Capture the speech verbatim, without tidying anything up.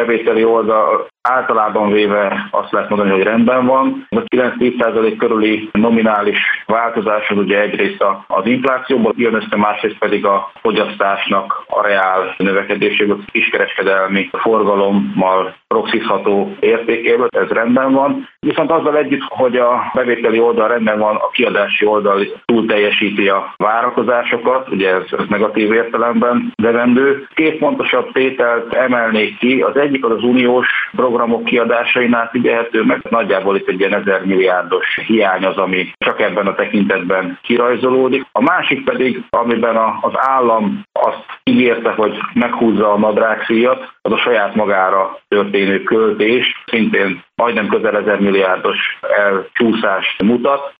bevételi oldal általában véve azt lehet mondani, hogy rendben van. A kilenc-tíz százalék körüli nominális változás az ugye egyrészt az inflációból jön össze, másrészt pedig a fogyasztásnak a reál növekedéséből, a kiskereskedelmi forgalommal proxizható értékéből, ez rendben van. Viszont azzal együtt, hogy a bevételi oldal rendben van, a kiadási oldal túl teljesíti a várakozásokat, ugye ez, ez negatív értelemben devendő. Két fontosabb tételt emelnék ki, az egyik az az uniós programok kiadásainál figyelhető meg. Nagyjából itt egy ilyen ezer milliárdos hiány az, ami csak ebben a tekintetben kirajzolódik. A másik pedig, amiben az állam azt ígérte, hogy meghúzza a nadrágszíjat, az a saját magára történő költés, szintén majdnem közel ezer milliárdos elcsúszást mutat.